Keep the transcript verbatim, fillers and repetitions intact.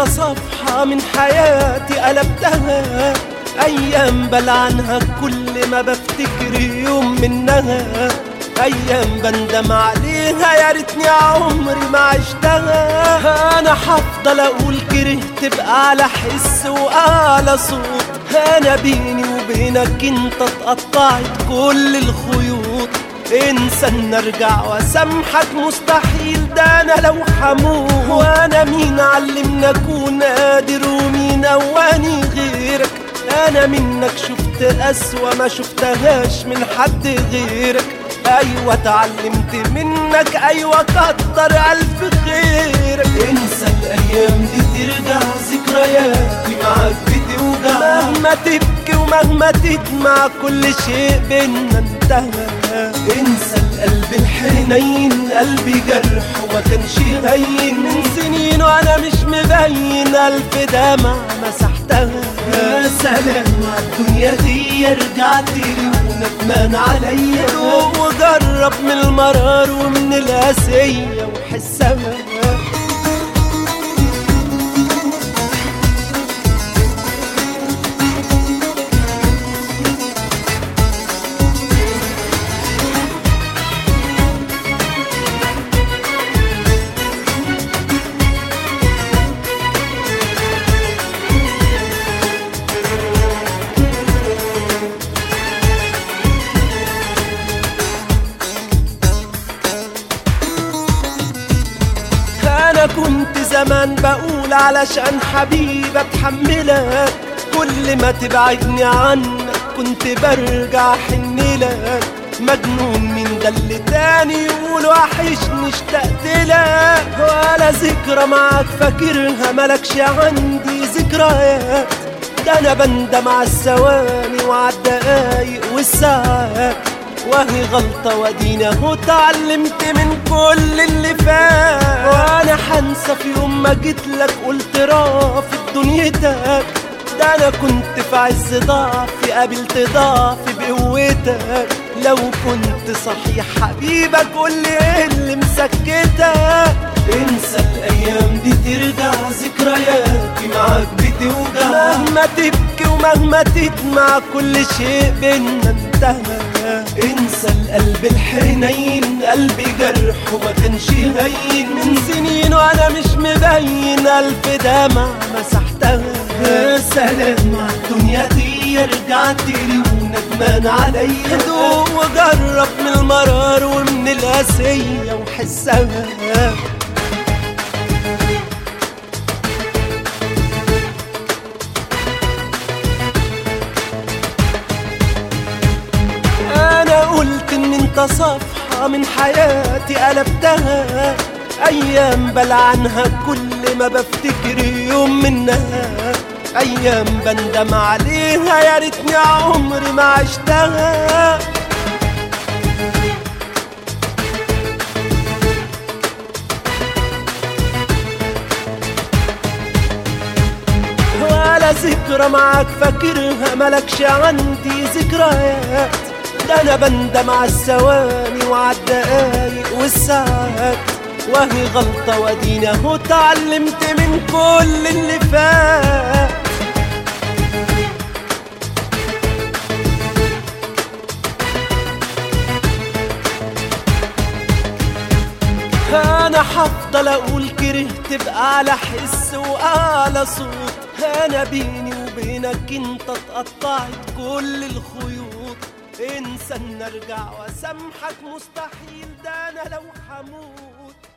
صفحة من حياتي قلبتها، أيام بلعنها كل ما بفتكر يوم منها، أيام بندم عليها يا ريتني عمري ما عشتها. أنا هفضل أقول كرهت بقى على حس وأعلى صوت، أنا بيني وبينك أنت اتقطعت كل الخيوط، انسى ان ارجع واسامحك مستحيل، ده انا لو حموت. وانا مين علمني اكون قادر ومين قواني غيرك، انا منك شفت اسوأ ما شفتهاش من حد غيرك، ايوه اتعلمت منك، ايوه كتر الف خيرك. انسى الايام دي ترجع ذكرياتي معاك بتوجع، مهما تبكي ومهما تدمع كل شيء بينا انتهى. انسى القلب الحنين، قلبي جرح وما كانش هين، من سنين وانا مش مبين الف دمع مسحتها. يا سلام عالدنيا دي رجعت لي وندمان عليا، دوق وجرب من المرار ومن القاسية وحسها. أنا كنت زمان بقول علشان حبيب أتحملك، كل ما تبعدني عنك كنت برجع حنلك، مجنون من ده اللي تاني يقول وحشني اشتقت لك، ولا ذكرى معاك فاكرها ملكش عندي ذكريات، ده أنا بندم على الثواني وعلى الدقايق والساعات، وهي غلطة وادينا اهو اتعلمت من كل اللي فات. وانا حنسى في يوم ما جيتلك قلت رافض دنيتك، ده انا كنت في عز ضعفي قابلت ضعفي بقوتك، لو كنت صحيح حبيبك قولي ايه اللي مسكتك. انسى الايام دي ترجع ذكرياتي معاك بتوجع، مهما تبكي ومهما تدمع كل شيء بينا انتهى. انسى القلب الحنين، قلبي جرح وما كانش هين، من سنين وانا مش مبين الف دمع مسحتها. يا سلام عالدنيا دي رجعت لي وندمان عليا، دوق وجرب من المرار ومن القاسية وحسها. قلت ان انت صفحة من حياتي قلبتها، ايام بلعنها كل ما بفتكر يوم منها، ايام بندم عليها يا ريتني عمري ما عشتها. ولا ذكرى معاك فاكرها ملكش عندي ذكريات، ده انا بندم على الثواني وعلى الدقايق والساعات، وهي غلطة وادينا اهو اتعلمت من كل اللي فات. انا هفضل اقول كرهت بقى على حس واعلى صوت، انا بيني وبينك انت اتقطعت كل الخيوط، انسى ان ارجع واسامحك مستحيل، ده انا لو حموت.